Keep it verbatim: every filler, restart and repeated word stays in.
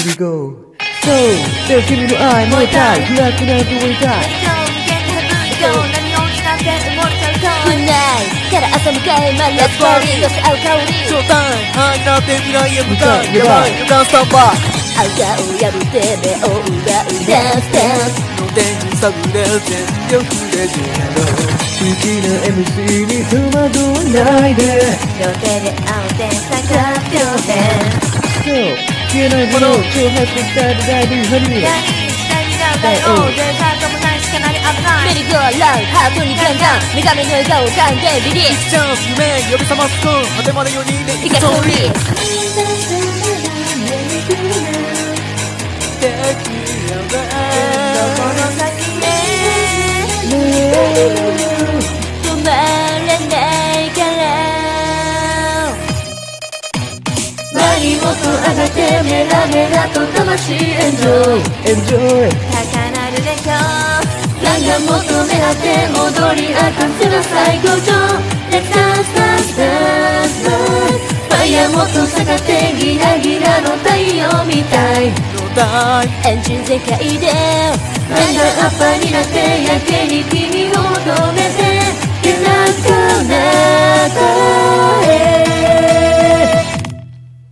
Here we go So では君の愛燃えたい暗くなると終わりたい Good night から朝迎えま Let's party 寄せ合う香りショータイムハイになって未来へ向かうやばい予感スタンバイ赤を破って目を奪うダンスダンスの手に探れ全力でジェロ好きな エムシー に戸惑わないで両手で青で下がっておて So 消えないもの超早く伝えるライブハニー大事な大王でさともないしかなり危ないメリーゴーラウンハートにガンガン女神の笑顔関係ビリチャンス夢呼び覚ますく果てまでよにんでいけそうにできればこの先へ止まらないからマリモと上がってメラメラと魂エンジョイ Enjoy 高鳴る熱狂ガンガン求め合って戻り明かせば最高潮 Let's dance dance dance dance ファイヤーもっと下がってギラギラの太陽みたいエンジン全開でだんだんアッパーになってやけに君を求め